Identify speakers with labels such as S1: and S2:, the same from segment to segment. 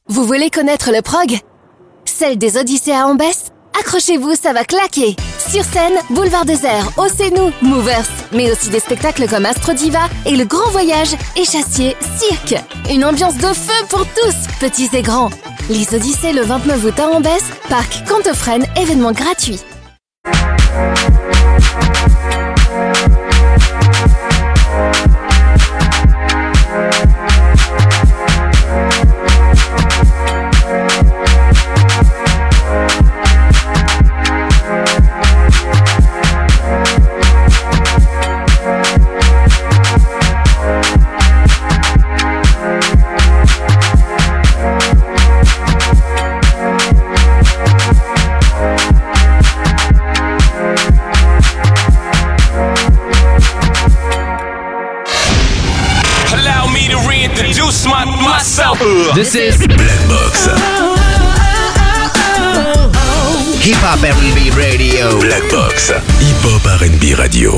S1: Vous voulez connaître le prog? Celle des Odyssées à Ambès? Accrochez-vous, ça va claquer! Sur scène, Boulevard Désert, Océnou, Movers, mais aussi des spectacles comme Astro Diva et Le Grand Voyage, Échassier, Cirque. Une ambiance de feu pour tous, petits et grands. Les Odyssées le 29 août à Ambès, parc Cantofrène, événement gratuit.
S2: This is Black Box. Hip Hop R&B Radio. Black Box. Hip Hop R&B Radio.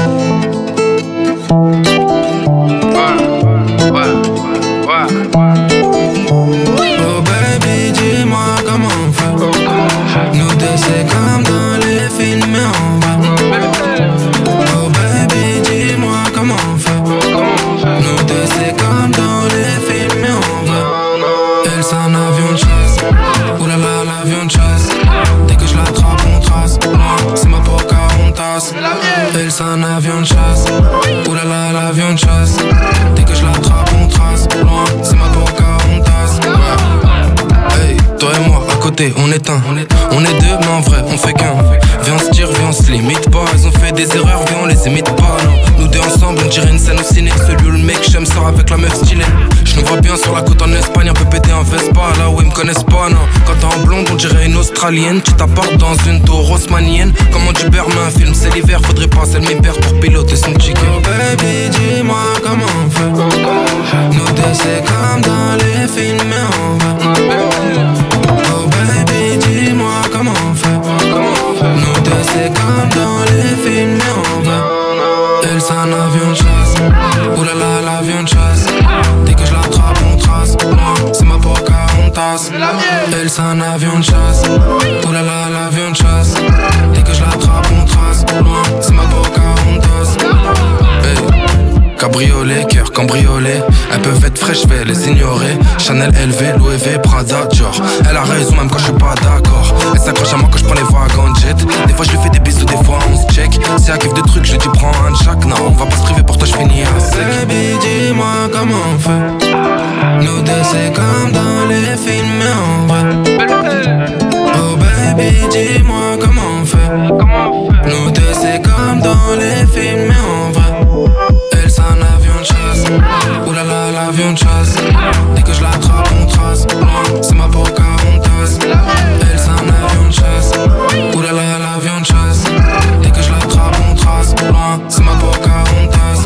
S3: Oh baby, dis-moi comment on fait. Nous deux c'est comme dans les films mais on va. Oh baby, dis-moi comment on fait. Nous deux c'est comme dans les films mais on va. Elle c'est un avion de chasse. Oulala l'avion de chasse. Dès que je l'attrape on trace. C'est ma Pocahontas. Elle c'est un avion de chasse. Oulala l'avion de chasse. Dès que je l'attrape on trace. C'est ma Pocahontas. Hey, toi et moi à côté on est un. On est deux mais en vrai on fait qu'un. Viens on se tire, viens on se limite pas. Ils ont fait des erreurs, viens on les imite pas. Non, nous deux ensemble on dirait une scène au ciné. Celui où le mec j'aime sort avec la meuf stylée. Je nous vois bien sur la côte en Espagne, un peu pété en Vespa. Là où ils me connaissent pas, non. Quand t'es en blonde on dirait une Australienne. Tu t'apportes dans une tour haussmannienne. Comment tu perds un film, c'est l'hiver. Faudrait passer le mi-père pour piloter son chicken. Oh baby dis-moi comment on fait. Nous deux c'est comme dans les films mais on va. Oh baby dis-moi comment on fait. Nous deux c'est comme dans les films mais on va. Elle c'est un avion de chasse. Oulala l'avion de chasse. Dès que je l'attrape on trace. C'est ma Pocahontas. Elle c'est un avion de chasse. Oulala l'avion de chasse. Dès que je l'attrape on trace. C'est ma Pocahontas. Hey. Cabriolet, cœur cambriolé. Elles peuvent être fraîches, je vais les ignorer. Chanel, LV, Louis V, Prada, Dior. Elle a raison même quand je suis pas d'accord. Elle s'accroche à moi quand je prends les wagons jet. Des fois je lui fais des bisous, des fois on se check. C'est un kiff de trucs, je lui dis prends un de chaque. Non, on va pas se priver pour toi, je finis à sec. Baby, dis-moi comment on fait. Nous deux c'est comme dans les films mais on va. Oh baby, dis-moi comment on fait. Nous deux c'est comme dans les films mais on va. Elle c'est un avion de chasse. Oulala l'avion de chasse. Dès que je l'attrape on trace. C'est ma Pocahontas. Elle c'est un avion de chasse. Oulala l'avion de chasse. Dès que je l'attrape on trace. C'est ma Pocahontas.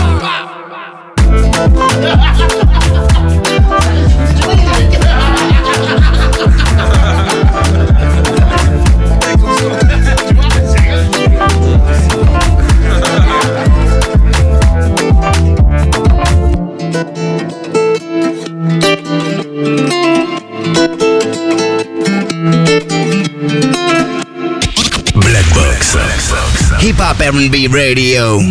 S2: Black Box. Hip Hop R&B Radio.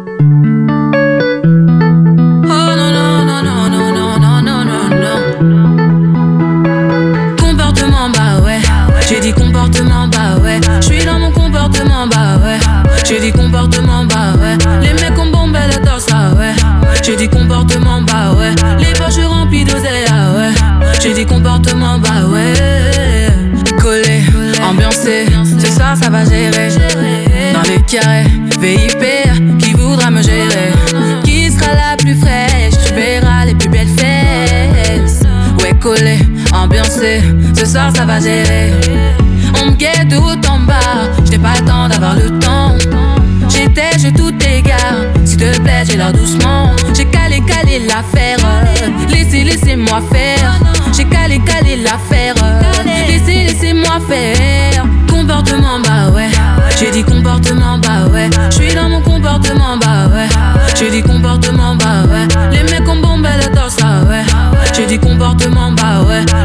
S4: Comportement bah ouais. J'ai dit comportement bah ouais. J'suis dans mon comportement bah ouais. J'ai dit comportement bah ouais. Les mecs ont bombé le torse ah ouais. J'ai dit comportement bah ouais. Les poches remplies d'oseille ah ouais. J'ai dit comportement bah ouais. Collé, ambiancé, ce soir ça va gérer. Dans les carrés, VIP, qui voudra me gérer? Qui sera la plus fraîche? Tu verras les plus belles fesses. Ouais collé, ambiancé, ce soir ça va gérer. On me guette tout en bas, j'n'ai pas le temps d'avoir le temps. Je tout égare, s'il te plaît j'ai l'air doucement. J'ai calé l'affaire, laissez-moi faire. J'ai calé l'affaire, laissez-moi faire. Comportement bah ouais. J'ai dit comportement bah ouais. J'suis dans mon comportement bah ouais. J'ai dit comportement bah ouais. Les mecs ont bombé le torse ah ouais. J'ai dit comportement bah ouais.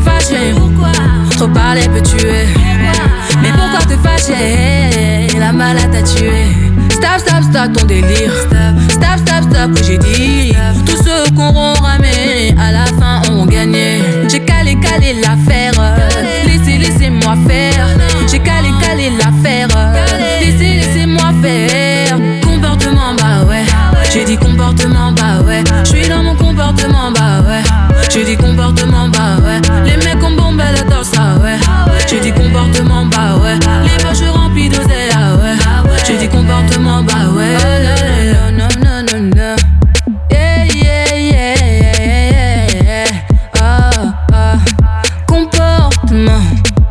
S4: fâcher? Pourquoi? Trop parler peut tuer. Mais pourquoi te fâcher? La malade t'a tué. Stop, stop, stop ton délire. Stop, stop, stop, oui j'ai dit. Tous ceux qu'on ramé, à la fin ont gagné. J'ai calé l'affaire. Laissez-moi faire. J'ai calé l'affaire. Laissez-moi faire. Comportement, bah ouais. J'ai dit comportement, bah ouais. J'suis dans mon comportement, bah ouais. J'ai dit comportement, bah ouais. Les mecs ont bombé la torse, ah ouais. J'ai dit comportement, bah ouais. Les poches remplies d'oseille, ah ouais. J'ai dit comportement, bah ouais. Non, non, non, non. Yeah, yeah, yeah, yeah. Ah, ah. Comportement.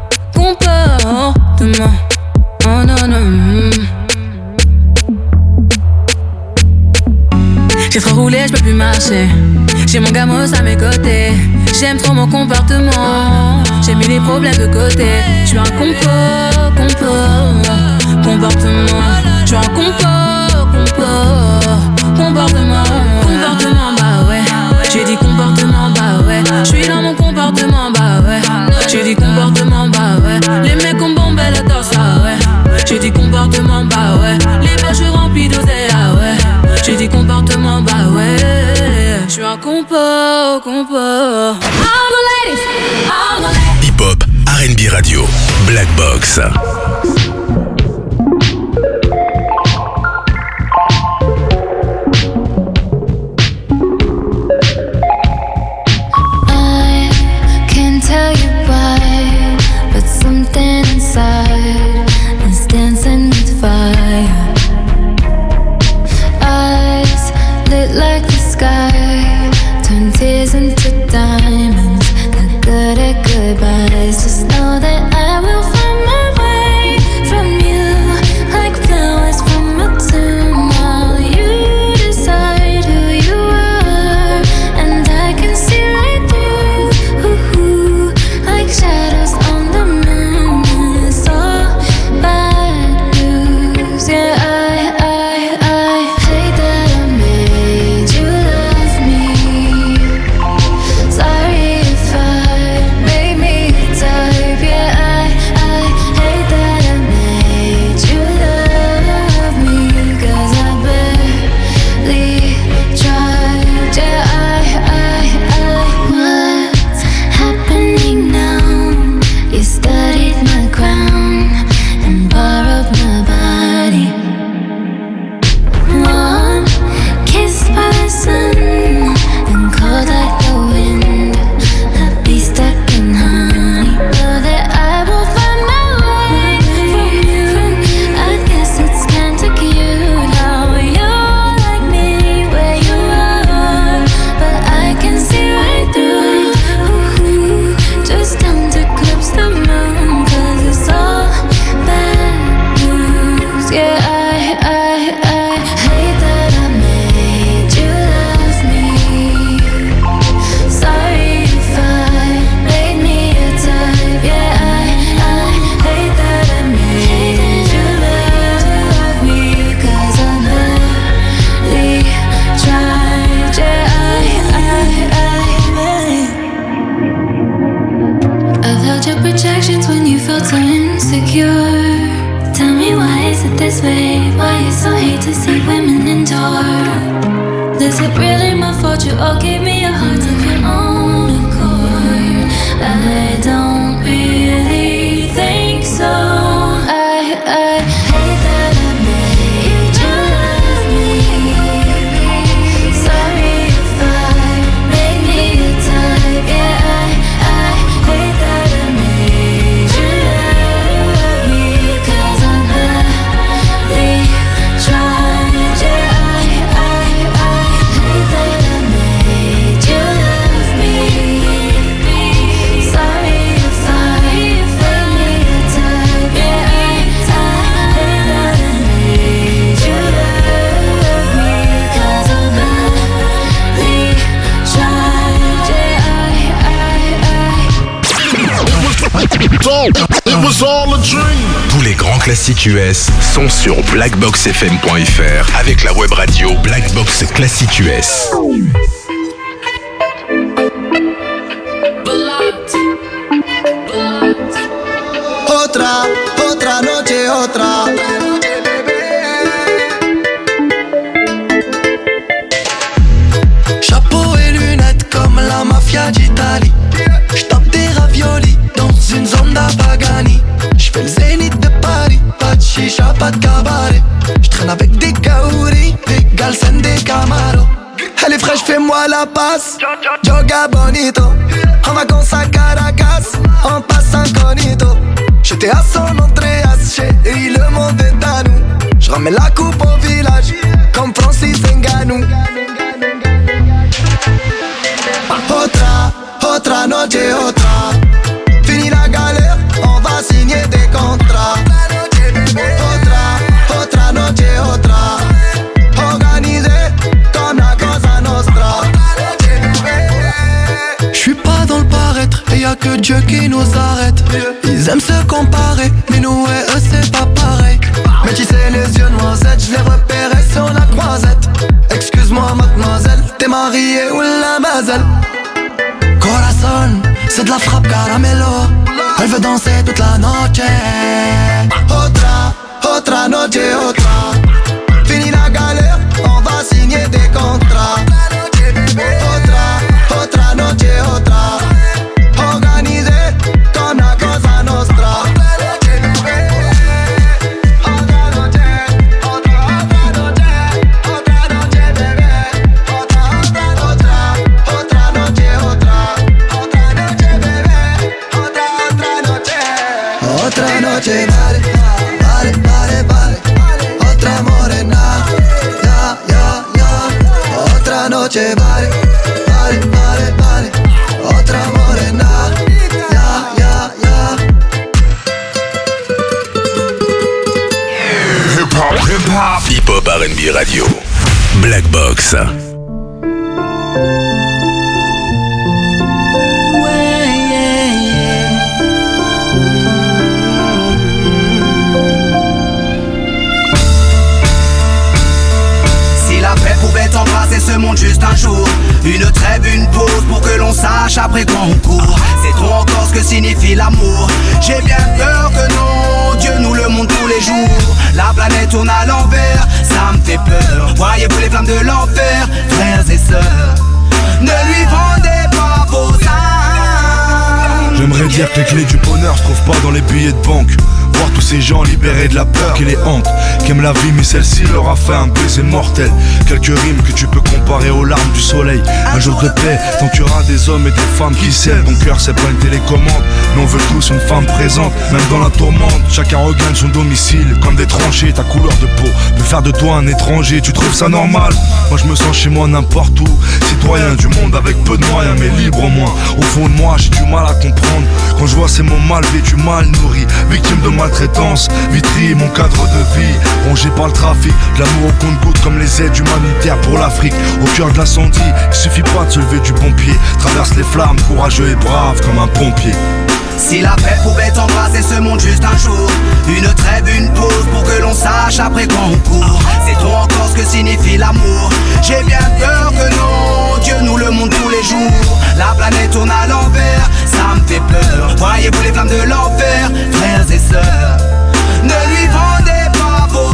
S4: Oh non, non. J'ai trop roulé, j'peux plus marcher. J'ai mon gamos à mes côtés. J'aime trop mon comportement. J'ai mis les problèmes de côté. J'suis un comportement. J'suis un comportement. Comportement, bah ouais. J'ai dit comportement, bah ouais. J'suis dans mon comportement, bah ouais. J'ai dit comportement, bah ouais. Les mecs ont bombé la torse, ah ouais. J'ai dit comportement, bah ouais. Les poches remplies d'oseille, ah ouais. J'ai dit comportement, bah ouais. J'suis un compo. All the ladies, all the ladies.
S2: Hip-hop, R&B radio, Black Box.
S5: Tell you why, but something inside is dancing with fire. Eyes lit like the sky, turn tears into diamonds. They're good at goodbyes. Just know that I will find my way from you, like flowers from a tomb. While you decide who you are, and I can see right through. Shadows on the moon, it's all bad news. Yeah, I hate that I made you love me. Sorry if I made me a type. Yeah, I hate that I made you love me. 'Cause I barely tried. Yeah, what's happening now? You studied my crown and borrowed my body. Warm, kissed by the sun and cold like the wind. I'll be stuck in honey. Know that I will find my way from you. I guess it's kinda cute how you're like me where you are, but I can see right through. Just don't eclipse the moon, 'cause it's all bad news. Yeah, I hate that I made you love me. Sorry if I made me a type. Yeah, I hate that I made you love me. 'Cause I barely tried. Yeah, I've held your projections when you felt so insecure. Tell me why is it this way? Why you so hate to see women endure? Is it really my fault you all gave me a heart of your own accord? I don't really think so. I hate that I made you love me. Sorry if I made me a type. Yeah, I hate that I made you love me. 'Cause I barely tried. Yeah, I hate that I made you love me. Sorry if I made me a type. Yeah, I hate that I made you love me. 'Cause I barely tried. Yeah,
S2: It was all a dream. Tous les grands classiques US sont sur blackboxfm.fr avec la web radio Blackbox Classique US.
S4: Blocked.
S6: otra noche, otra.
S3: Chapeau et lunettes comme la mafia d'Italie. J'tape des raviolis dans une zone d'Apagani. J'fais le zénith de Paris, pas de chicha, pas de cabaret. J'traîne avec des kaouris, des galsen, des camaros. Elle est fraîche, fais-moi la passe. Joga bonito. En vacances à Caracas, on passe incognito. J'étais à San Andreas, chérie, le monde est à nous. J'ramène la coupe au village, comme Francis Ngannou. Otra noche, otra. Fini la galère, on va signer des contrats. Otra noche, otra. Organisé comme la Cosa Nostra. J'suis pas dans le paraître, et y'a que Dieu qui nous arrête. Ils aiment se comparer, mais nous et eux c'est pas pareil. Mais tu sais les yeux noisettes, j'les repérais sur la croisette. Excuse-moi mademoiselle, t'es mariée ou la mazel? Corazon, c'est de la frappe caramelo. Elle veut danser toute la noche. Otra noche, otra. Fini la galère, on va signer des contrats. Otra noche, otra. Organisé comme la Cosa Nostra. Otra noche, vale, vale, vale, vale. Otra morena, ya, ya, ya. Otra noche, vale, vale, vale, vale. Otra morena, ya, ya, ya.
S2: Hip-hop R&B Radio. Black Box.
S7: Embrasser ce monde juste un jour. Une trêve, une pause pour que l'on sache après quoi on court. Sait-on encore ce que signifie l'amour? J'ai bien peur que non, Dieu nous le montre tous les jours. La planète tourne à l'envers, ça me fait peur. Voyez-vous les flammes de l'enfer, frères et sœurs, ne lui vendez pas vos âmes.
S8: J'aimerais dire que les clés du bonheur se trouvent pas dans les billets de banque. Voir tous ces gens libérés de la peur qui les hante, qui aiment la vie mais celle-ci leur a fait un baiser mortel. Quelques rimes que tu peux comparer aux larmes du soleil. Un jour de paix, tant qu'il y aura des hommes et des femmes qui s'aiment. Ton cœur c'est pas une télécommande, mais on veut tous une femme présente. Même dans la tourmente, chacun regagne son domicile. Comme des tranchées, ta couleur de peau peut faire de toi un étranger. Tu trouves ça normal? Moi je me sens chez moi n'importe où. Citoyen du monde avec peu de moyens mais libre au moins. Au fond de moi j'ai du mal à comprendre quand je vois ces mots mal vécus, mal nourris. Victime de maltraitance, Vitry, mon cadre de vie rongé par le trafic, de l'amour au compte-gouttes comme les aides humanitaires pour l'Afrique. Au cœur de l'incendie, il suffit pas de se lever du bon pied. Traverse les flammes, courageux et brave comme un pompier.
S7: Si la paix pouvait embrasser ce monde juste un jour, une trêve, une pause pour que l'on sache après quoi on court. Sait-on encore ce que signifie l'amour? J'ai bien peur que non, Dieu nous le montre tous les jours. La planète tourne à l'envers, ça me fait peur. Voyez-vous les flammes de l'enfer, frères et sœurs, ne lui vendez pas vos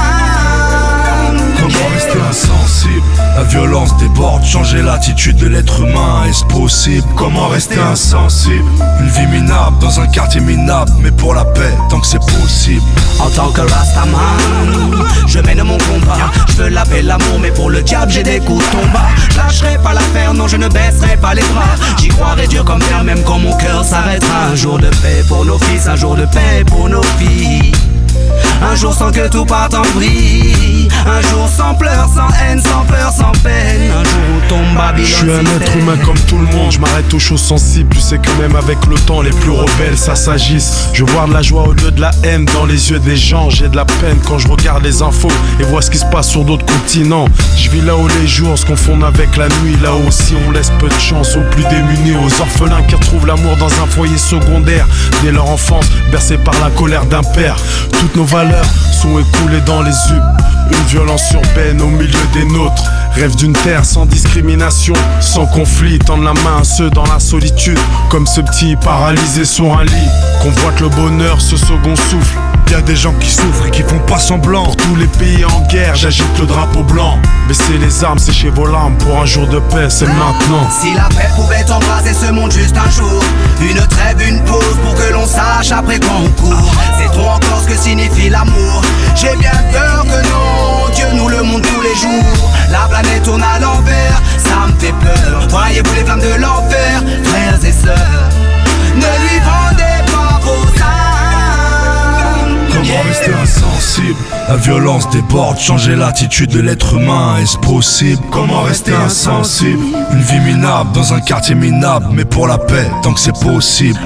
S7: âmes.
S8: Comment rester insensible? La violence déborde, changer l'attitude de l'être humain, est-ce possible? Comment rester insensible? Une vie minable dans un quartier minable, mais pour la paix, tant que c'est possible.
S7: En tant que Rastaman, je mène mon combat. Je veux laver l'amour, mais pour le diable j'ai des coups de tomba. Je lâcherai pas l'affaire, non je ne baisserai pas les bras. J'y croirai dur comme fer, même quand mon cœur s'arrêtera. Un jour de paix pour nos fils, un jour de paix pour nos filles. Un jour sans que tout parte en vrille. Un jour sans pleurs, sans haine, sans peur, sans peine. Un jour où tombe Babylone.
S9: Je suis un être humain comme tout le monde. Je m'arrête aux choses sensibles. Tu sais que même avec le temps, les plus rebelles, ça s'agisse. Je vois de la joie au lieu de la haine dans les yeux des gens. J'ai de la peine quand je regarde les infos et vois ce qui se passe sur d'autres continents. Je vis là où les jours se confondent avec la nuit. Là aussi on laisse peu de chance aux plus démunis, aux orphelins qui retrouvent l'amour dans un foyer secondaire dès leur enfance, bercés par la colère d'un père. Tout toutes nos valeurs sont écoulées dans les ubes. Une violence urbaine au milieu des nôtres. Rêve d'une terre sans discrimination, sans conflit. Tendre la main à ceux dans la solitude, comme ce petit paralysé sur un lit. Convoite le bonheur, ce second souffle.
S8: Y'a des gens qui souffrent et qui font pas semblant.
S9: Pour tous les pays en guerre, j'agite le drapeau blanc. Baissez les armes, séchez vos larmes. Pour un jour de paix, c'est maintenant.
S7: Si la paix pouvait embraser ce monde juste un jour, une trêve, une pause pour que l'on sache après qu'on court. Sait-on encore ce que signifie l'amour? J'ai bien peur que non, Dieu nous le montre tous les jours. La planète tourne à l'envers, ça me fait peur. Voyez-vous les flammes de l'enfer, frères et sœurs, ne lui vendez pas vos âmes.
S8: Comment rester insensible? La violence déborde, changer l'attitude de l'être humain, est-ce possible? Comment rester insensible? Une vie minable dans un quartier minable, mais pour la paix, tant que c'est possible.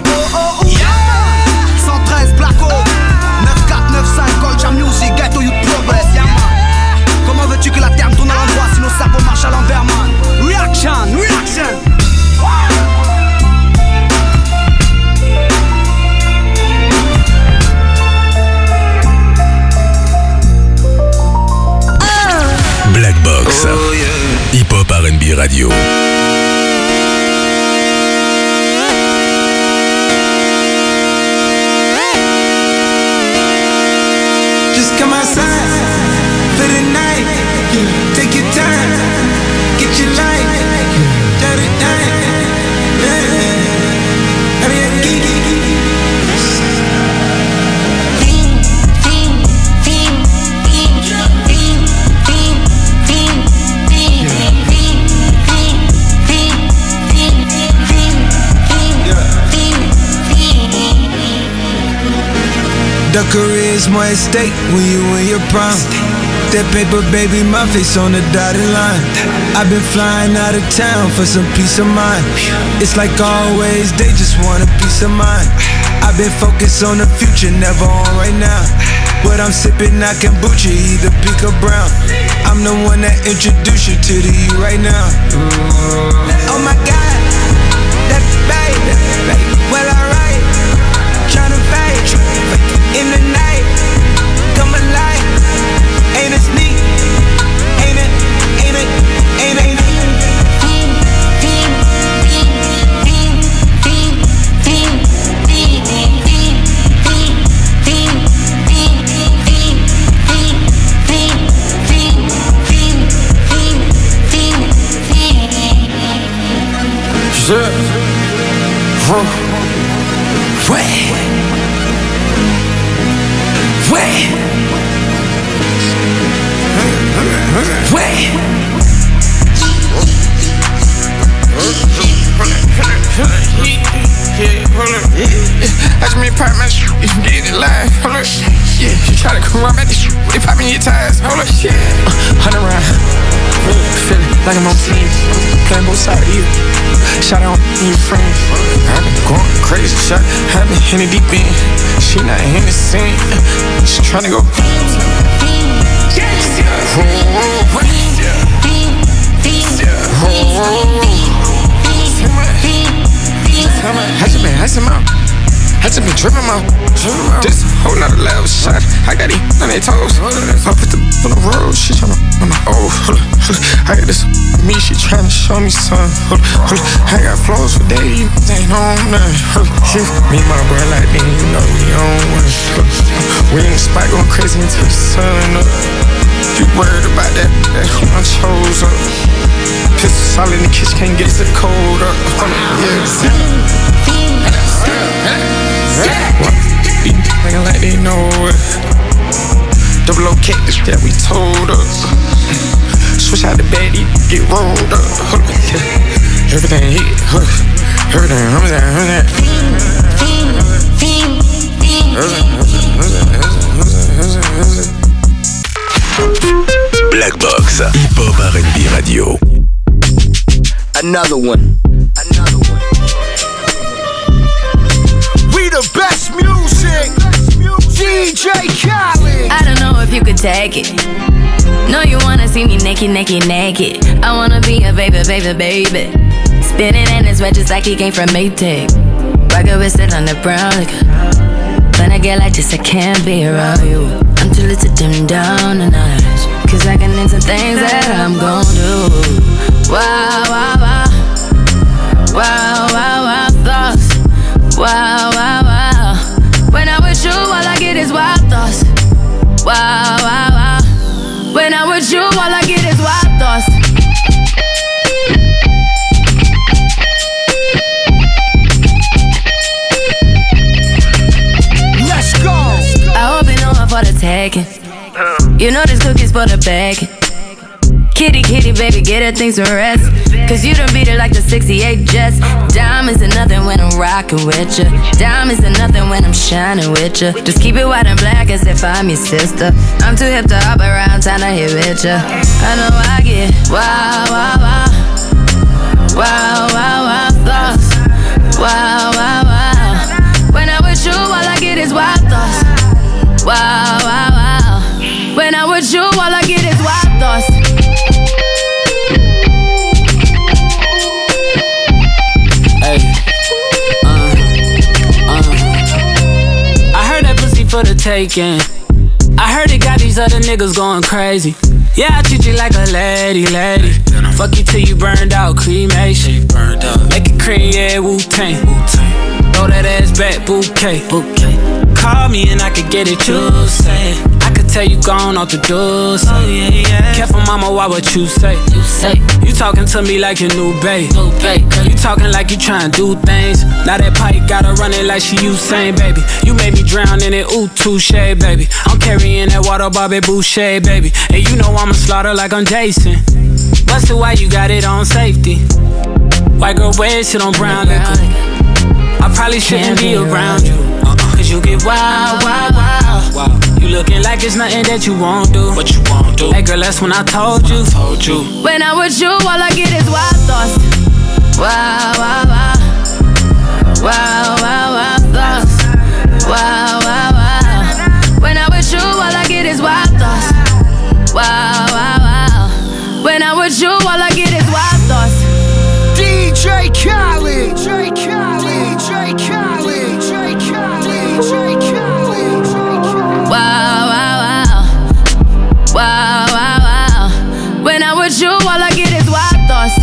S7: 113 Blacko 9495 Culture Music, Ghetto Youth Progress, yeah man. Comment veux-tu que la terre tourne à l'endroit si nos cerveaux marchent à l'envers, man? Reaction, reaction.
S2: Black Box, Hip Hop R&B Radio.
S3: Just come outside for the night. Take your time, get your light. Got it done. I mean, the career's more at stake when you in your prime. That paper, baby, my face on the dotted line. I've been flying out of town for some peace of mind. It's like always, they just want a peace of mind. I've been focused on the future, never on right now. What I'm sipping, I kombucha, either pink or brown. I'm the one that introduced you to the you right now. Oh my God, that's baby. Well, alright, tryna fight in the night, come alive. Ain't it neat? Ain't it? Ain't it? Ain't it?
S6: I just made part of my shit, if you get it live, hold up, yeah, you try to come around at this shit, they popping your tires, hold up, yeah, 100 round, feeling like I'm on team, playing both sides of you, shout out to your friends, I've been going crazy, shot, I've been in the deep end, she not in the scene, she tryna go, I just been dripping out. This whole nother level shot. I got these on their toes. I put them on the road. She tryna, oh, hold up. I got this me. She tryna show me something. Hold up. I got flows for days. Ain't on nothing. Me and my bro like me, you know we on one. We in the spot going crazy until the sun up. You worried about that? That's who I chose up. Pistol solid in the kitchen, can't get it cold up. Nigga like they know it. Double O cactus that we told us. Switch out the bed, get rolled up. Everything hit, everything,
S2: Black Box, Hip Hop R&B Radio.
S7: Another one. We the best music. DJ Khaled.
S4: I don't know if you could take it. No, you wanna see me naked, naked, naked. I wanna be a baby, baby, baby. Spinning in his red just like he came from Maytag. Rocket with it on the brown liquor. When I get like this, I can't be around you. I'm too little to dim down the night, 'cause I can name some things that I'm gon' do. Wow, wow, wow. Wow, wow, wow, thoughts. Wow, wow, wow. When I'm with you, all I get is wild thoughts. Wow, wow, wow. When I'm with you, all I get is wild thoughts.
S7: Let's go.
S4: I hope you know I'm for the taking. You know this cookie's for the baking. Kitty, kitty, baby, get her things to rest. 'Cause you done beat it like the 68 Jets. Diamonds are nothing when I'm rockin' with ya. Diamonds are nothing when I'm shining with ya. Just keep it white and black as if I'm your sister. I'm too hip to hop around, time to hit with ya. I know I get wow, wow, wow. Wow, wow, wow, thoughts. Wow, wow, wow. When I'm with you, all I get is wild thoughts. Wow, wow, wow. When I'm with you, all I get is wild thoughts.
S10: I heard that pussy for the taking. I heard it got these other niggas going crazy. Yeah, I treat you like a lady, lady. Fuck you till you burned out, cremation. Make it cream, yeah, Wu-Tang. Throw that ass back, bouquet. Call me and I could get it, you say. I could tell you gone off the door, say. Oh, yeah, yeah. Careful, mama, why what you say? You talking to me like your new babe. You talking like you trying to do things. Now that pipe got her running like she Usain, baby. You made me drown in it, ooh, touche, baby. I'm carrying that water, Bobby Boucher, baby. And you know I'ma slaughter like I'm Jason. Busted, why you got it on safety? White girl wear shit on brown liquor. I probably shouldn't be around you, 'cause you get wild, wild, wild. You looking like it's nothing that you won't do. What you won't do? Hey girl, that's when I told you.
S4: When I'm with you, all I get is wild thoughts. Wow, wow, wow. Wow, wow, wow, thoughts. Wow, wow, wow. When I'm with you, all I get is wild thoughts. Wow, wow, wow. When I'm with you, all I get is wild thoughts.
S7: DJ Khaled. DJ Khaled. DJ Khaled. DJ Khaled. DJ Khaled.
S4: Wow, wow, wow. Wow, wow, wow. When I'm with you, all I get is wild thoughts.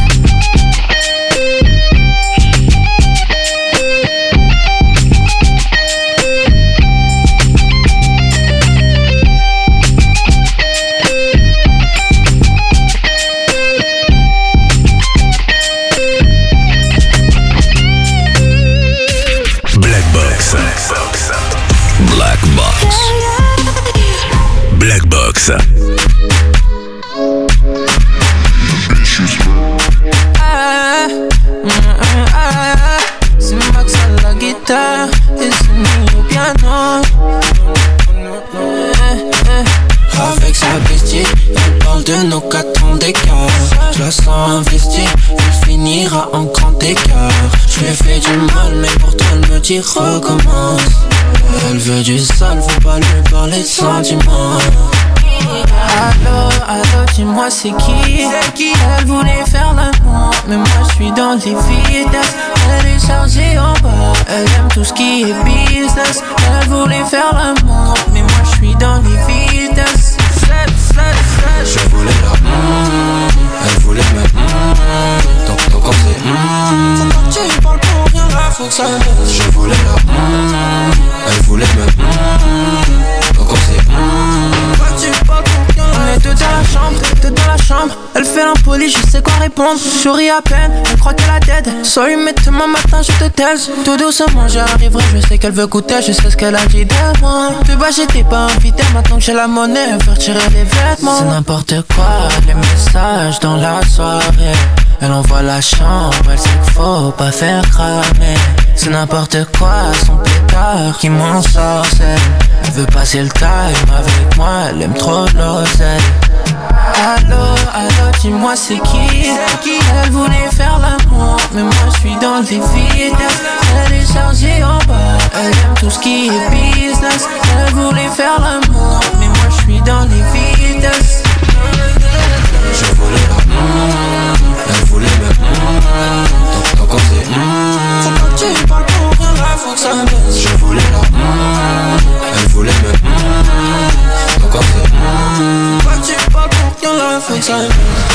S2: Black Box.
S3: C'est Max à la guitare et c'est Nino au piano. Avec sa bestie, elle parle de nos 4 ans d'écart. Je la sens investie, elle finira en grand écart. Je lui ai fait du mal, mais pourtant elle me dit recommence. Elle veut du sale, faut pas lui parler de sentiments. Allô, allô, dis-moi c'est qui? Elle voulait faire l'amour, mais moi je suis dans les vitesses. Elle est chargée en bas, elle aime tout ce qui est business. Elle voulait faire l'amour, mais moi je suis dans les vitesses. Je voulais la elle voulait me donc on sait faut que tu parles pour rien là, faut que ça baisse. Je voulais la elle voulait me donc on sait tu parles pour rien. On est deux dans la chambre, elle fait l'impoli, je sais quoi répondre. Je souris à peine, elle croit qu'elle a dead. Sorry mais demain matin je te taise. Tout doucement j'arriverai, je sais qu'elle veut goûter. Je sais ce qu'elle a dit de moi. De bas j'étais pas invité, maintenant que j'ai la monnaie, elle veut retirer les vêtements. C'est n'importe quoi, les messages dans la soirée. Elle envoie la chambre, elle sait qu'il faut pas faire cramer. C'est n'importe quoi, son pétard qui m'ensorcelle. Elle veut passer le time avec moi, elle aime trop l'oseille. Allô, allô, dis-moi c'est qui? Elle voulait faire l'amour, mais moi je suis dans les vitesses. Elle est chargée en bas, elle aime tout ce qui est business. Elle voulait faire l'amour, mais moi je suis dans les vitesses. Je voulais la elle voulait me donc on sait faut pas que tu parles pour rien là, faut que ça baisse. Je voulais la outside.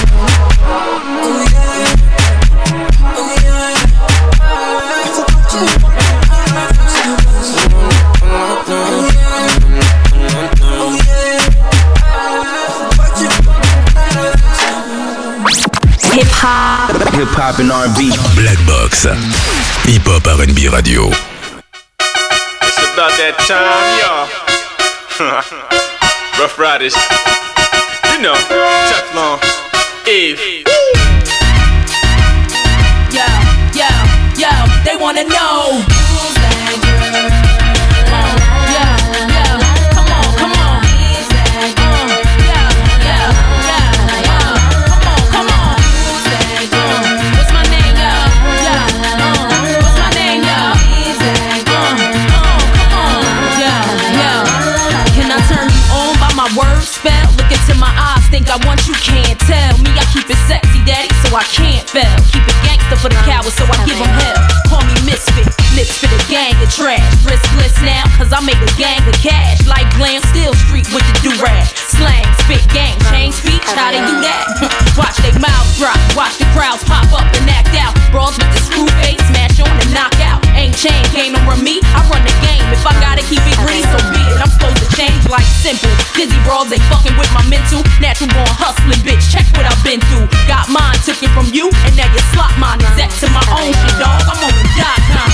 S11: Hip hop and R&B.
S2: Black Box. Hip Hop R&B Radio.
S12: It's about that time, y'all. Rough Riders. You know, Teflon, Eve.
S4: Yo, they wanna know.
S13: I want you can't tell me I keep it sexy, daddy, so I can't fail. Keep it gangster for the cowards, so I give them hell. Call me misfit, lips for the gang of trash. Riskless now, cause I make a gang of cash. Like Glam Steel Street with the do-rag. Slang, spit, gang, change speech, how they do that? Watch they mouths drop, watch the crowds pop up and act out. Brawls with the screw face, smash on and knock out. Ain't chain, can't run me, I run the game. If I gotta keep it greedy, so be it. I'm supposed to change like simple. Dizzy brawls, they fucking with my mental. Natural born hustling, bitch, check what I've been through. Got mine, took it from you, and now you slot mine. Exec to my own shit, dog, I'm on the dot com.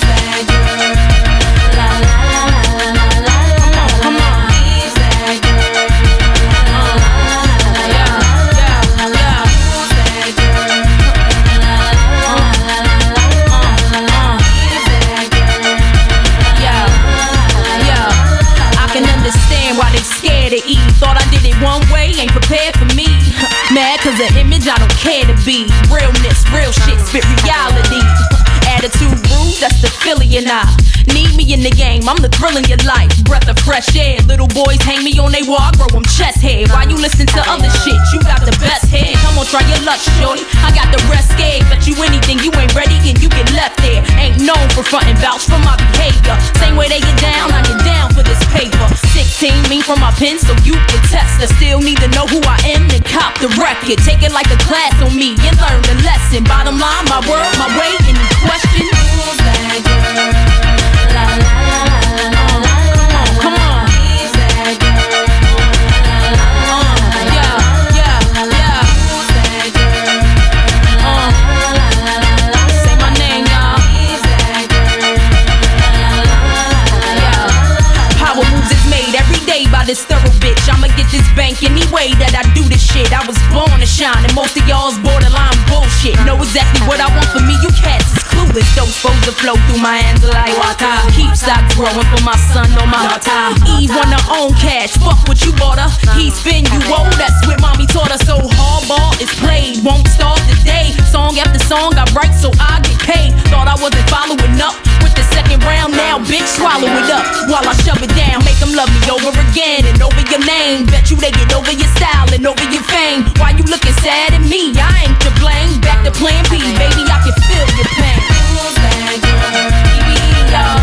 S13: Thought I did it one way, ain't prepared for me. Mad cause the image I don't care to be. Realness, real shit, spit reality. Attitude rude, that's the Philly and I. Need me in the game, I'm the thrill in your life. Breath of fresh air, little boys hang me on they wall, I grow them chest hair. Why you listen to other shit? You got the best head. Come on, try your luck, shorty. I got the rest scared. Bet you anything, you ain't ready and you get left there. Ain't known for frontin', vouch for my behavior. Same way they get down, I get down for this paper. 16 mean from my pen, so you can test. I still need to know who I am and cop the record. Take it like a class on me and learn the lesson. Bottom line, my word, my way, any question? Who's that girl? La la la la la. Come on. Who's that girl? La la la la. Yeah. Who's that girl? La la la la. Say my name, y'all. Who's that girl? La la la la. Power moves is made every day by this thorough bitch. I'ma get this bank any way that I do this shit. I was born to shine, and most of y'all's borderline bullshit. Know exactly what I want for me, you cats is clueless. Don't supposed to flow through my hands like water. Keep stock growing for my son or my daughter. Eve want her own cash, fuck what you bought her. He spin you old, that's what mommy taught her. So hardball is played, won't start today. Song after song I write so I get paid. Thought I wasn't following up with the second round, now bitch swallow it up while I shove it down. Make them love me over again and over your name. Bet you they get over your style and over your fame. Why you looking sad at me? I ain't to blame. Back to plan B, baby, I can feel your pain. Who's that girl? Baby, y'all.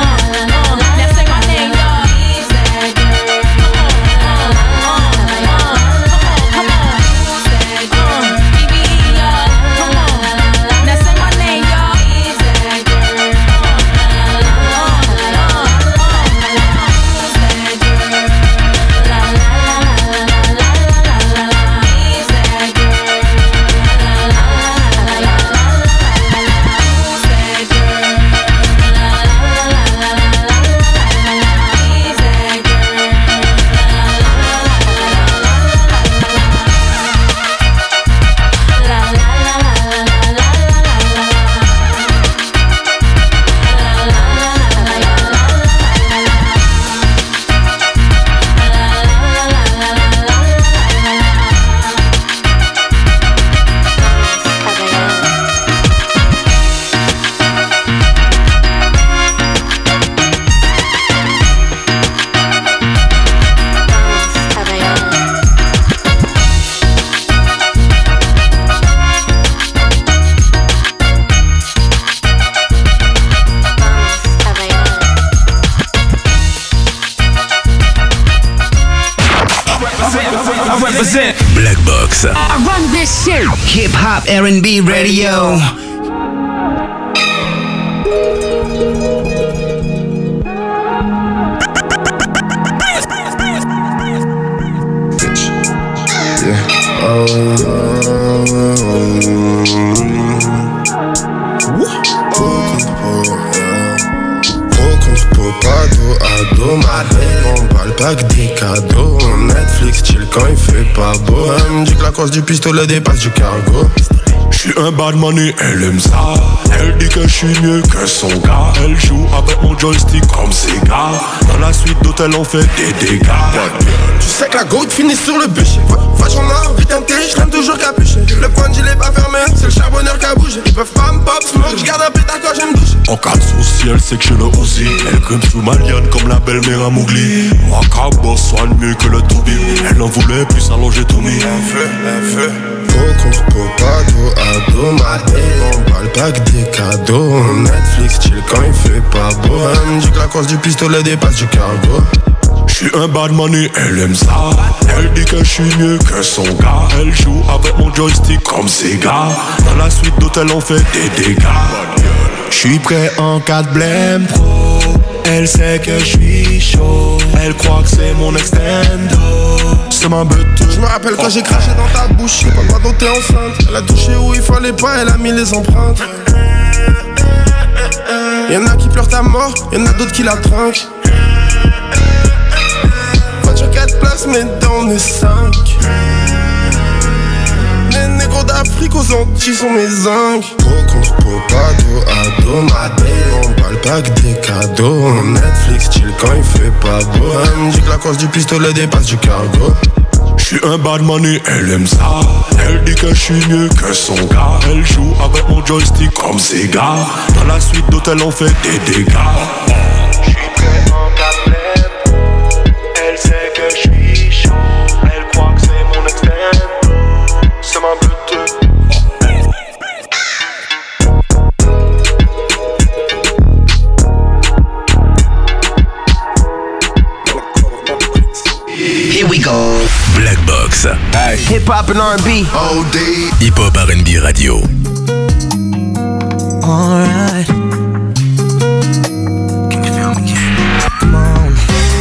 S13: Now say my name, y'all. Who's that girl? Come on. Who's that girl? Baby, y'all. Now say my name, y'all. Who's that girl?
S2: Black Box Blackbox.
S14: I run this shit.
S15: Hip Hop R&B Radio.
S16: Ma belle, on parle pas que des cadeaux. Netflix chill quand il fait pas beau. Elle me dit que la course du pistolet dépasse du cargo.
S17: J'suis un bad money, elle aime ça. Elle dit que j'suis mieux que son gars. Elle joue avec mon joystick comme Sega. Dans la suite d'hôtel on fait des dégâts.
S16: Tu sais que la goutte finit sur le bûcher. Vachon or, vite un thé, j'traîne toujours capuché. Le point de gilet pas fermé, c'est le charbonneur qui a bougé. Ils peuvent pas me pop smoke, j'garde un pétard quand j'aime doucher.
S17: En cas de souci, elle sait que j'ai le aussi. Elle grimpe sous ma liane comme la belle-mère à Mowgli. Waka boss soigne mieux que le toubib. Elle en voulait plus allonger tout mis.
S16: Peau contre peau, pas dos à dos. Ma belle, on parle pas que des cadeaux. Netflix chill quand il fait pas beau. Elle me dit que la course du pistolet dépasse du cargo.
S17: J'suis un bad money, elle aime ça. Elle dit que j'suis mieux que son gars. Elle joue avec mon joystick comme Sega. Dans la suite d'hôtel on fait des dégâts. J'suis prêt en cas de blême pro. Elle sait que j'suis chaud. Elle croit que c'est mon extendo. C'est ma bête.
S16: J'me rappelle quand j'ai craché dans ta bouche. J'ai pas le droit dont t'es enceinte. Elle a touché où il fallait pas, elle a mis les empreintes. Y'en a qui pleurent ta mort, y'en a d'autres qui la trinquent. Voiture 4 places, mais dans les 5. Les négros d'Afrique aux Antilles sont mes zincs. Peau contre peau, pas dos à dos. Ma belle, on parle pas que des cadeaux. Netflix chill quand il fait pas beau. Elle me dit que la course du pistolet dépasse du cargo.
S17: J'suis un bad money, elle aime ça. Elle dit que j'suis mieux que son gars. Elle joue avec mon joystick comme Sega. Dans la suite d'hôtel on fait des dégâts. J'suis prêt en cas de blême. Elle sait que j'suis chaud. Elle croit que c'est mon extendo. C'est ma bête.
S15: Here we go.
S2: Blackbox.
S15: Hip Hop and R&B.
S2: OD. Hip Hop R&B Radio.
S18: Alright. Can you feel me? Come on.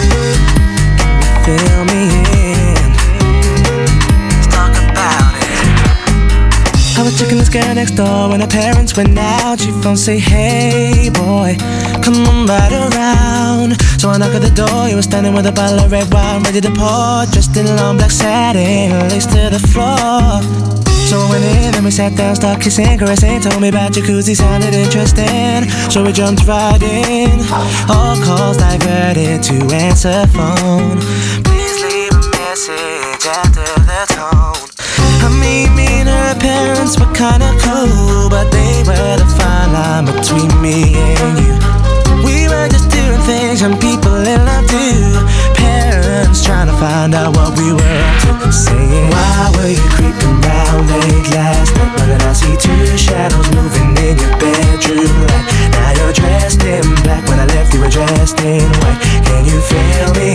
S18: Feel me in. Let's talk about it. I was checking this girl next door when her parents went out. She phone say, hey boy, come on right around. So I knock at the door, you were standing with a bottle of red wine ready to pour, dressed in long black satin, lace to the floor. So I went in and we sat down, started kissing, caressing. Told me about jacuzzi, sounded interesting. So we jumped right in. All calls diverted to answer phone. Please leave a message after the tone. I mean, me and her parents were kinda cool, but they were the fine line between me and you. We were just doing things young people in love do. Parents trying to find out what we were up to. Saying, why were you creeping round late last night? But then I see two shadows moving in your bedroom light. Now you're dressed in black, when I left you were dressed in white. Can you feel me?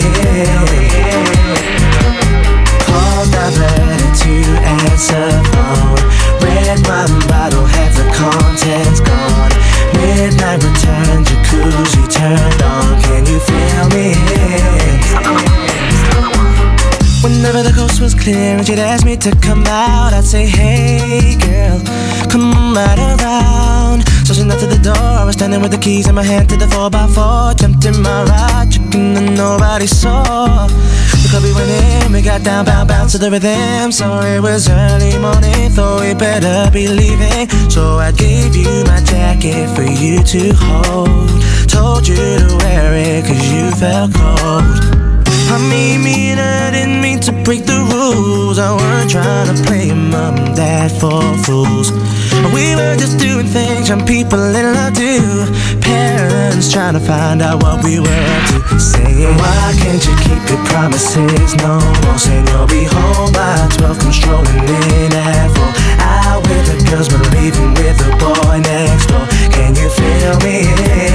S18: Calls diverted to answer phone. Red wine bottle, half the contents gone. Midnight return, jacuzzi turned on. Can you feel me? Whenever the coast was clear and she'd ask me to come out, I'd say, hey girl, come right around. So she knocked at the door, I was standing with the keys in my hand to the 4x4. Jumped in my ride, chicken that nobody saw. The club we went in, we got down, bounce to the rhythm. So it was early morning, thought we better be leaving. So I gave you my jacket for you to hold. Told you to wear it cause you felt cold. I mean, me and her didn't mean to break the rules. I weren't trying to play mom and dad for fools. We were just doing things young people in love do. Parents trying to find out what we were up to. Saying, why can't you keep your promises? No more saying you'll be home by 12. Come strolling in at 4. Out with the girls but leaving with the boy next door. Can you feel me?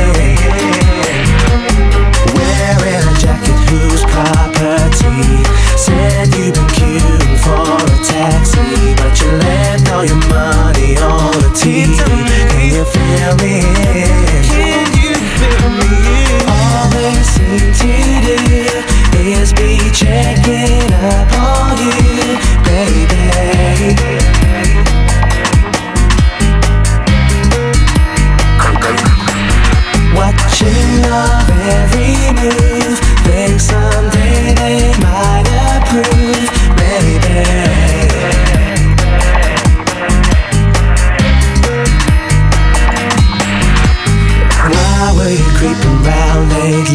S18: Wearing a jacket whose property said you've been queuing for a taxi.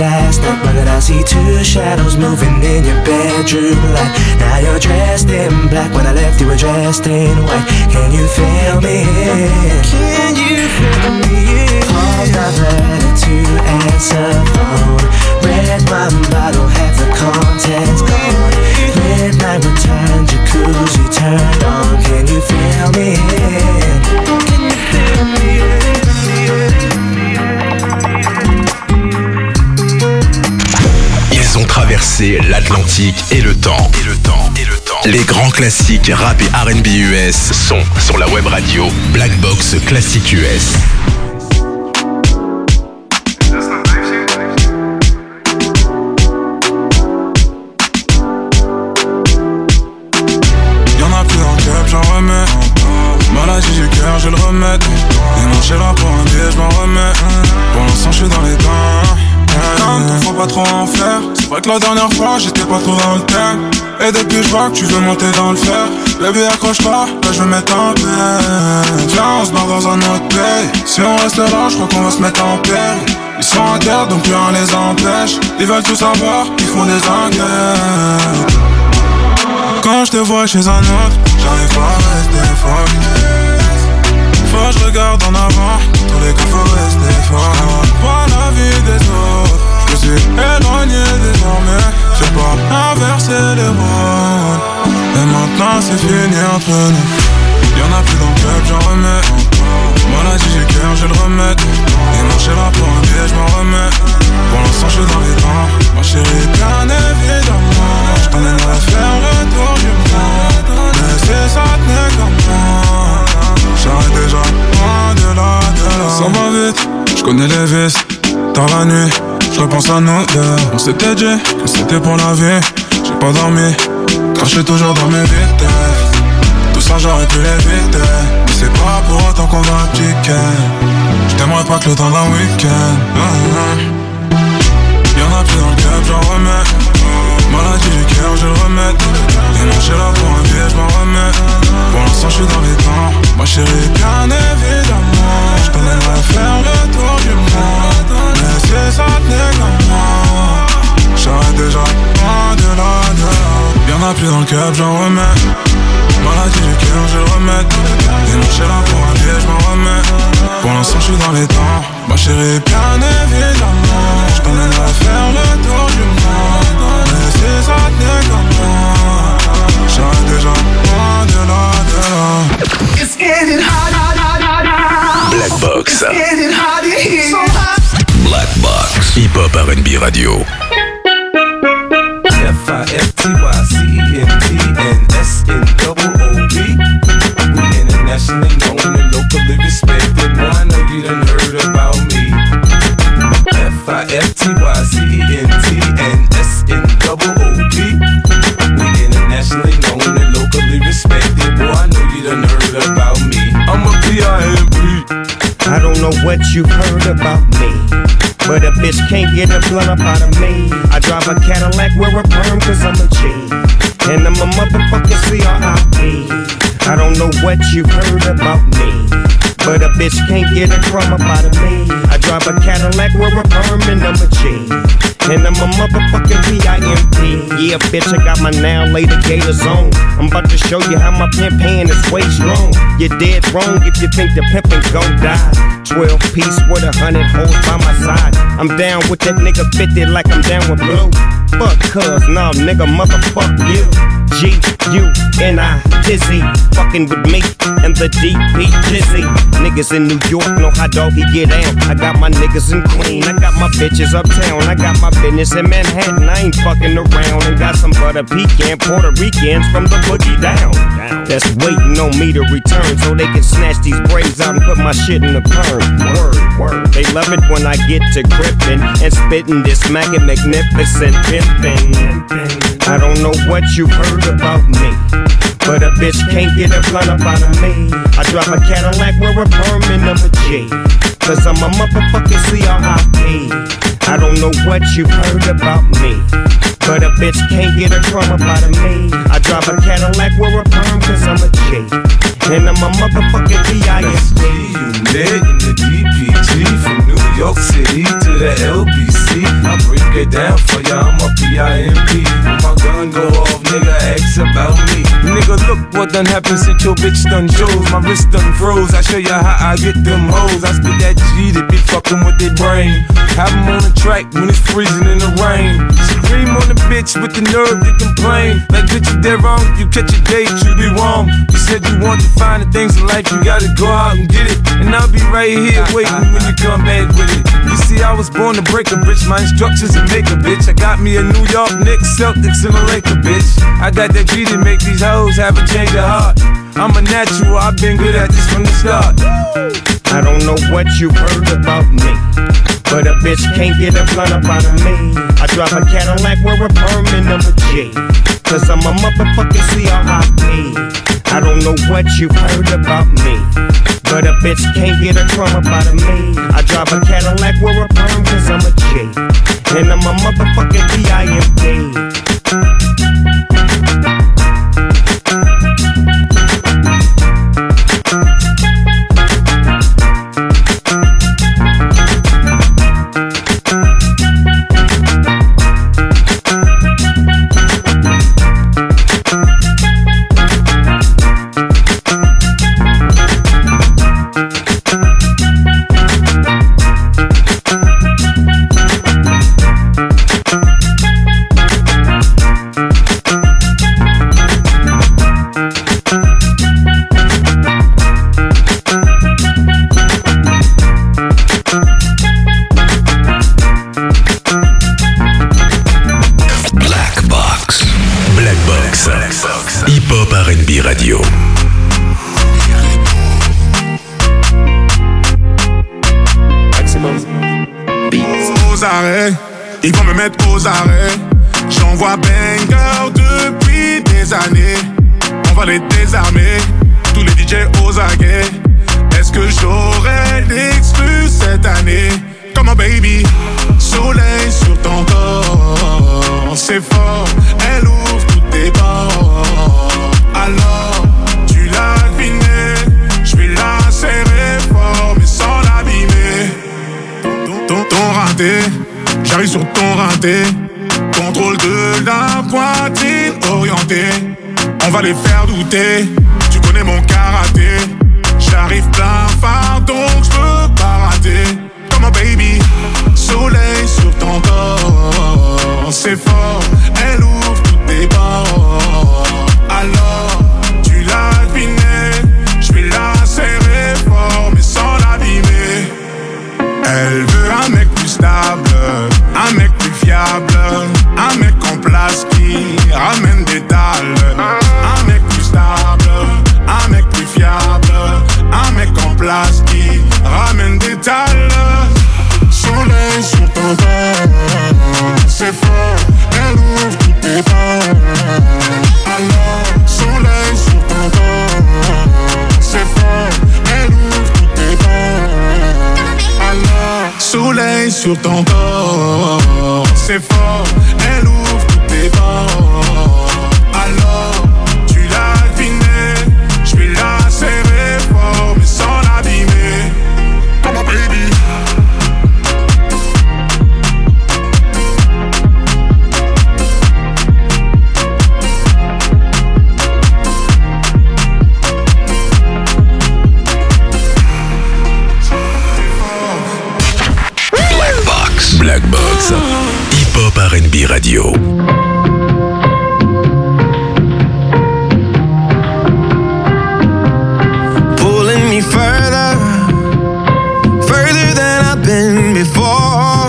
S18: fast up, but I see two shadows moving in your bedroom light. Now you're dressed in black, when I left you were dressed in white. Can you feel me? Can you feel me? Paused, not ready to answer phone. Red wine bottle, half the contents gone. Midnight return, jacuzzi turned on. Can you feel me? Can you feel me?
S2: Ils ont traversé l'Atlantique et le temps. Les grands classiques rap et R&B US sont sur la web radio Black Box Classic US.
S16: Maladie du cœur, je le remets. Et mon chéra pour un billet, je m'en remets. Pour l'instant, je suis dans les temps. Faut pas trop en faire. C'est vrai que la dernière fois, j'étais pas trop dans le thème. Et depuis, je vois que tu veux monter dans le fer. Baby, accroche-toi, là, je vais mettre en paix. Viens, on se barre dans un autre pays. Si on reste là, je crois qu'on va se mettre en péril. Ils sont à terre, donc plus rien les empêche. Ils veulent tout savoir, ils font des enquêtes. Quand je te vois chez un autre, j'arrive pas à rester focus. Faut que je regarde en avant, tous les cas faut rester fort. Pas la vie des autres, je suis éloigné désormais. J'ai pas inversé les rôles. Et maintenant c'est fini entre nous. Y'en a plus dans le club, j'en remets. Maladie du cœur, je le remets. Et mon chéra pour un billet, je m'en remets. Pour l'instant, je suis dans les temps. Ma chérie, bien évidemment. Je t'emmènerai faire le tour du monde. Mais si ça tenait comme moi, j'arrête déjà loin de là. Ça va vite, je connais les vices. Dans la nuit, je repense à nous deux. On s'était dit que c'était pour la vie. J'ai pas dormi, craché toujours dans mes vitesses. Tout ça j'aurais pu l'éviter, mais c'est pas pour autant qu'on va appliquer. J't'aimerais pas que le temps d'un week-end. Y'en a plus dans le club, j'en remets. Maladie du cœur, je le remets. Et mon chéra pour un billet, j'm'en remets. Pour l'instant j'suis dans les temps. Ma chérie, bien évidemment. J't'emmènerai faire le tour du monde. Mais si ça tenait comme moi, j'arrête déjà loin de là. Y'en a plus dans le club, j'en remets. Maladie du cœur, je le remets. Et mon chéra pour un billet, je m'en remets. Pour l'instant, je suis dans les temps. Ma chérie, bien évidemment. Je t'emmènerai faire le tour du monde. Mais si ça tenait comme moi, j'arrête déjà loin de là.
S3: It's getting hot, hot, hot, hot, hot.
S2: Black Box.
S3: It's getting hot in here. So hot.
S2: Black Box. Hip Hop R&B Radio.
S14: FIFTYCENTNSNOOB. We internationally known and locally respected. Now I know you done heard about me. FIFTYCENTNSNOOB. We internationally known and locally respected. Boy, I know you done heard about me. I'm a PIMP.
S15: I don't know what you've heard about me, but a bitch can't get a blunt up out of me. I drive a Cadillac, wear a perm cause I'm a G, and I'm a motherfucking CRIP. I don't know what you've heard about me, but a bitch can't get a crumb up out of me. I drive a Cadillac, wear a perm and I'm a G, and I'm a motherfucking PIMP. Yeah, bitch, I got my now later gators on. I'm about to show you how my pimp hand is way strong. You're dead wrong if you think the pimpin' gon' die. 12 piece with 100 hoes by my side. I'm down with that nigga 50 like I'm down with Blue. Fuck cuz, nah nigga, motherfuck you. G-U-N-I, Dizzy, fucking with me and the DP Jizzy. Niggas in New York know how doggy get down. I got my niggas in Queen, I got my bitches uptown. I got my business in Manhattan, I ain't fucking around. And got some butter pecan Puerto Ricans from the boogie down. That's waiting on me to return so they can snatch these braids out and put my shit in the perm. Word. They love it when I get to gripping and spitting this smacking magnificent pimping. I don't know what you've heard about me, but a bitch can't get a blunt up out of me. I drive a Cadillac, wear a perm and I'm a G, cause I'm a motherfucking CRIP. I don't know what you've heard about me, but a bitch can't get a crumb up out of me. I drive a Cadillac, wear a perm cause I'm a G, and I'm a motherfucking PIMP.
S14: Met in the DPG from New York City to the LBC. I break it down for ya, I'm a P.I.M.P. When my gun go off, nigga, ask about me. Nigga, look what done happened since your bitch done chose. My wrist done froze, I show ya how I get them hoes. I spit that G to be fucking with their brain. Have them on the track when it's freezing in the rain. Scream on the bitch with the nerve to complain. Like bitch, you dead wrong, you catch a date, you be wrong. You said you want to find the things in life, you gotta go out and get it. And I'll be right here waiting when you come back with it. You see, I was born to break a bitch, my instructions to make a bitch. I got me a New York Knicks, Celtics, and a Laker bitch. I got that G to make these hoes have a change of heart. I'm a natural, I've been good at this from the start.
S15: I don't know what you heard about me, but a bitch can't get a blunt up out of me. I drive a Cadillac, wear a perm and I'm a G, cause I'm a motherfucking C.R.I.P. I don't know what you heard about me, but a bitch can't get a crumb up out of me. I drive a Cadillac, wear a perm cause I'm a G, and I'm a motherfucking P.I.M.P.
S2: Hip-hop R&B Radio.
S17: Aux arrêts, ils vont me mettre aux arrêts. J'envoie banger depuis des années. On va les désarmer, tous les DJ aux aguets. Est-ce que j'aurai l'exclu cette année? Come on baby, soleil sur ton corps. C'est fort, elle ouvre toutes tes bords. Alors, tu l'as deviné, je vais la serrer fort mais sans l'abîmer. Ton raté, j'arrive sur ton raté. Contrôle de la poitrine orientée. On va les faire douter, tu connais mon karaté. J'arrive plein phare donc je peux pas rater. Come on baby, soleil sur ton corps. C'est fort, elle ouvre toutes tes bords. Alors, tu l'as deviné, je vais la serrer fort mais sans l'abîmer. Elle veut un mec plus stable, un mec plus fiable, un mec en place qui ramène des dalles. Un mec plus stable, un mec plus fiable, un mec en place qui ramène des dalles. Soleil sur ton corps, c'est fort, elle ouvre toutes tes bords. Alors, soleil sur ton corps, c'est fort, elle ouvre toutes tes bords. Alors, soleil sur ton corps, c'est fort, elle ouvre toutes tes bords. Alors, tu l'as deviné, je vais la serrer fort mais sans l'abîmer. Come on baby.
S2: Black Box, Hip-hop R&B Radio.
S3: Pulling me further, further than I've been before.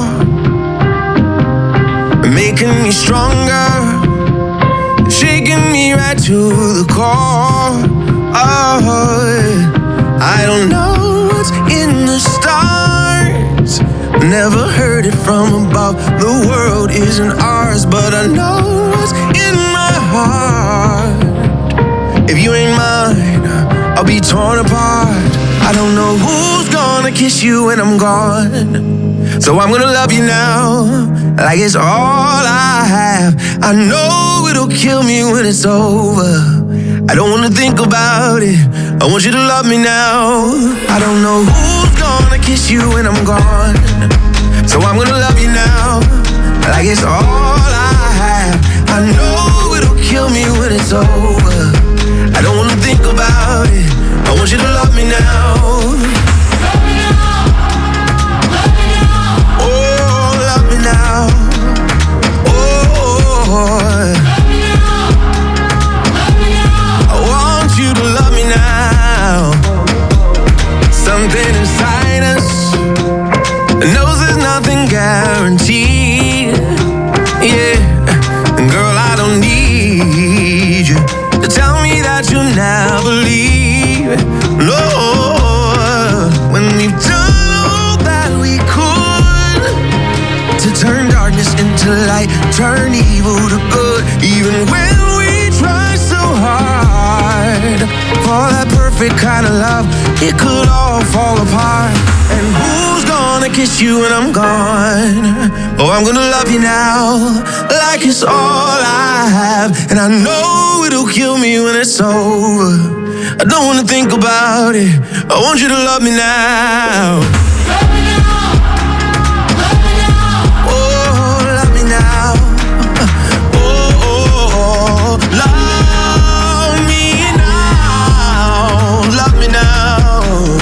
S3: Making me stronger, shaking me right to the core. Oh, I don't know what's in the stars. Never heard it from above. The world isn't ours, but I know what's in my heart. If you ain't mine, I'll be torn apart. I don't know who's gonna kiss you when I'm gone, so I'm gonna love you now, like it's all I have. I know it'll kill me when it's over. I don't wanna think about it, I want you to love me now. I don't know who's gonna gonna kiss you when I'm gone? So I'm gonna love you now, like it's all I have. I know it'll kill me when it's over. I don't wanna think about it. I want you to love me now. Love me now. Love me now. Oh, love me now. Oh, love me now. Love me now. I want you to love me now. Something inside us knows there's nothing guaranteed. Yeah, girl, I don't need you to tell me that you'll never leave. No, when we've done all that we could to turn darkness into light, turn evil to good. Even when we try so hard for that perfect kind of love, it could all fall apart. And who's gonna kiss you when I'm gone? Oh, I'm gonna love you now, like it's all I have. And I know it'll kill me when it's over. I don't wanna think about it. I want you to love me now. Love me now. Love me now. Oh, love me now. Oh, love me now. Love me now.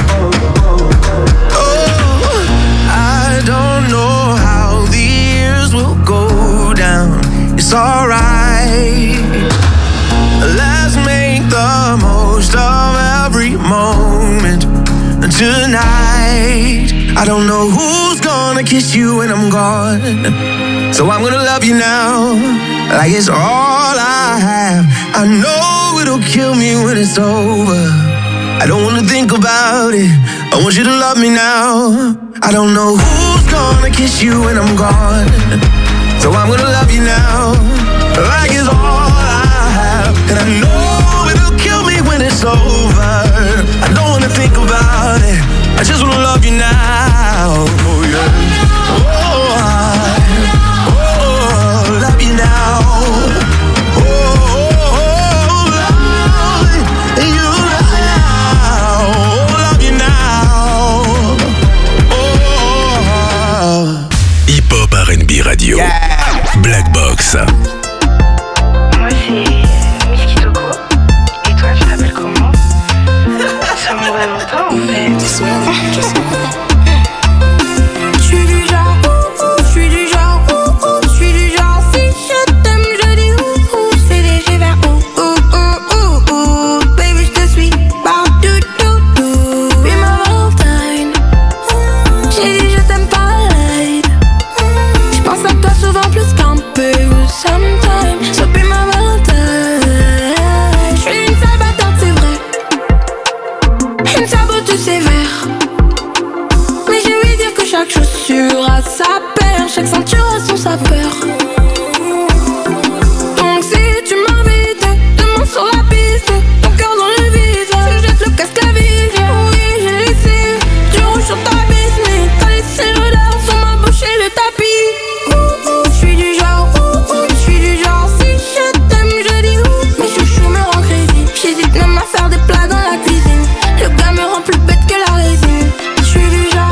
S3: Oh, I don't know how the years will go down. It's alright. Let's make the most of every moment tonight. I don't know who's gonna kiss you when I'm gone, so I'm gonna love you now, like it's all I have. I know it'll kill me when it's over. I don't wanna think about it. I want you to love me now. I don't know who's gonna kiss you when I'm gone, so I'm gonna love you now, like it's all I have. And I know it'll kill me when it's over. I don't wanna think about it. I just wanna love you now. Oh yeah. Oh, love you now. Oh, love you now. Love you now. Oh.
S2: Hip Hop R&B Radio. Yeah. Black Box.
S19: Moi c'est Miski Toko. Et toi tu t'appelles comment? Ça me va longtemps en fait.
S20: Chaque ceinture a son sapeur. Donc si tu m'invites demain sur la piste, ton cœur dans le vide, je jette le casque à vide. Oui, j'ai laissé du rouge sur ta bise, mais t'as laissé l'odeur sur ma bouche et le tapis. Je suis du genre, si je t'aime je dis ouh. Mes chouchous me rendent crazy, j'hésite même à faire des plats dans la cuisine. Le gars me rend plus bête que la résine. Je suis du genre,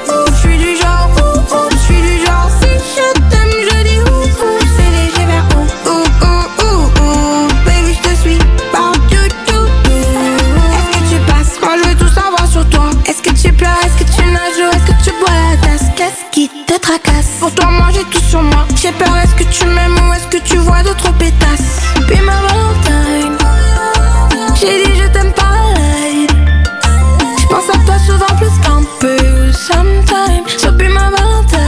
S20: pour toi moi j'ai tout sur moi. J'ai peur, est-ce que tu m'aimes ou est-ce que tu vois d'autres pétasses? Be my Valentine. J'ai dit je t'aime pas light. J'pense à toi souvent plus qu'un peu sometime. So be my Valentine.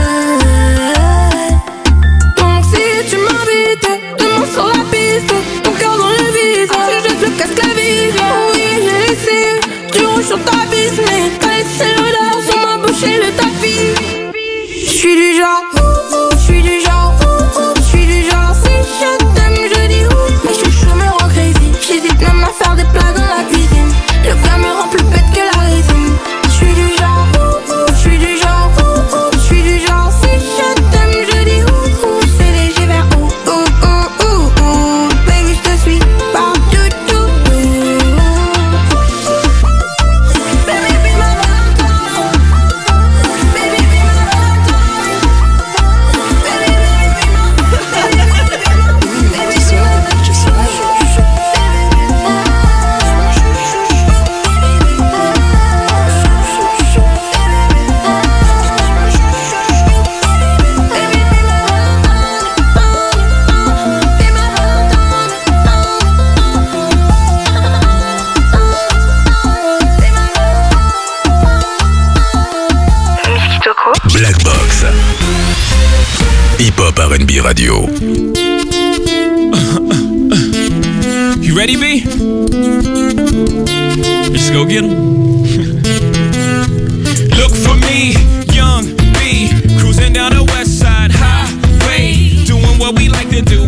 S20: Donc si tu m'invites demain sur la piste, ton cœur dans le vide, je jette le casque à vide. Oui j'ai laissé du rouge sur ta bise, mais t'as laissé l'odeur sur ma bouche et le tapis. Je suis du genre, si je t'aime je dis ouh. Mes chouchous me rendent crazy, j'hésite même à faire des plats dans la cuisine. Le gars me rend plus bête que la résine. Je suis du genre, si je t'aime je dis ouh. C'est léger vers ouh. Baby je te suis partout. Baby be my Valentine.
S2: hip-hop R&B radio.
S21: You ready, B? Let's go get 'em. Look for me, young B, cruising down the west side highway, doing what we like to do.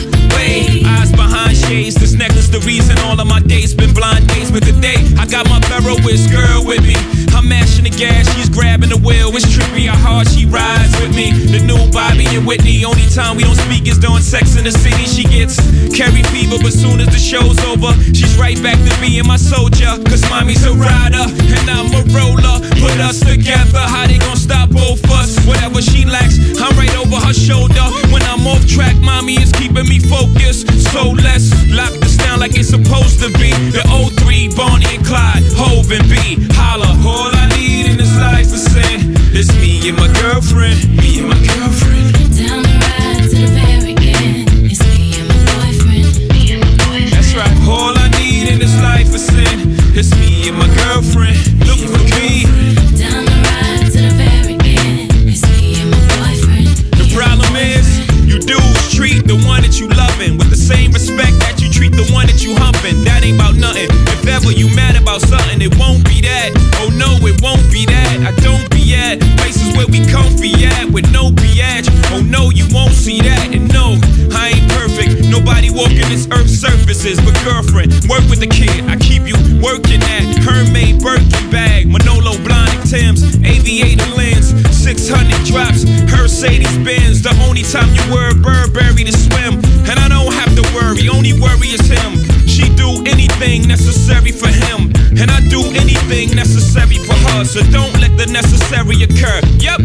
S21: Eyes behind shades, this necklace the reason all of my days been blind days. But today I got my Ferroist girl with me. I'm mashing the gas, she's grabbing the wheel. It's trippy how hard she rides with me. The new Bobby and Whitney, only time we don't speak is during Sex in the City. She gets carry fever, but soon as the show's over, she's right back to being my soldier. Cause mommy's a rider and I'm a roller. Put us together, how they gon' stop both us? Whatever she lacks, I'm right over her shoulder. When I'm off track, mommy is keeping me focused. So let's lock this down like it's supposed to be. The 03, Bonnie and Clyde, Hov and B. Holla, all I need in this life is sin. It's me and my girlfriend, me and my girlfriend.
S5: Down the ride to the very end. It's me and my boyfriend, me and my boyfriend.
S21: That's right, all I need in this life is sin. It's me and my girlfriend, look for me.
S5: Down the ride to the very end. It's me and my boyfriend.
S21: The problem is, you dudes treat the one that you loving with the same respect that you treat the one that you humping. That ain't about nothing. If ever you mad about something, it won't be that. Oh no, it won't be that. I don't be at places where we comfy at with no biatch. Oh no, you won't see that. And no, I ain't perfect. Nobody walking this earth's surfaces. But girlfriend, work with the kid. I keep you working at Hermès Birkin bag, Manolo Blahnik Tim's, aviator lens, 600 drops, Mercedes Benz. The only time you wear a Burberry to swim, and I don't have to worry. Only worry is him. She do anything necessary for him, and I do anything necessary for her. So don't let the necessary occur. Yep.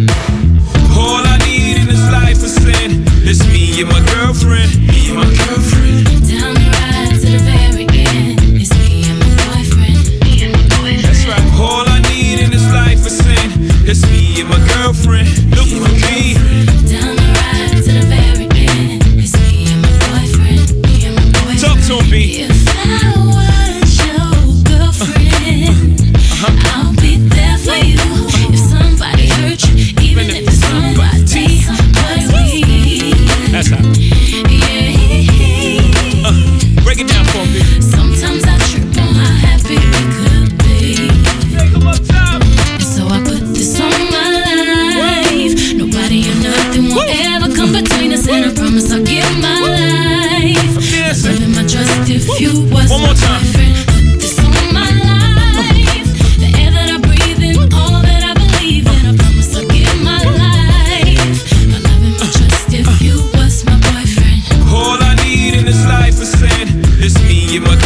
S21: All I need in this life is sin. It's me and my girlfriend, me and my girlfriend.
S5: Down the ride to the very end. It's me and my boyfriend, me and my boyfriend.
S21: That's right. All I need in this life is sin. It's me and my girlfriend. Look for me.
S5: Down the ride to the very end. It's me and my boyfriend, me and my boyfriend.
S21: Talk to him, B.
S5: If I was your girlfriend, I'll be there for you. If somebody hurt you, even if it's somebody,
S21: that's how. Break it down for me.
S5: Sometimes I trip on how happy we could be. And so I put this on my life. Nobody or nothing will ever come between us, and I promise I'll give my life. My love and my trust if you was
S21: one more time.
S5: Put this on my life. The air that I breathe in, all that I believe in. I promise I'll give my life. My love and my trust if you was my boyfriend.
S21: All I need in this life is sin. It's me and my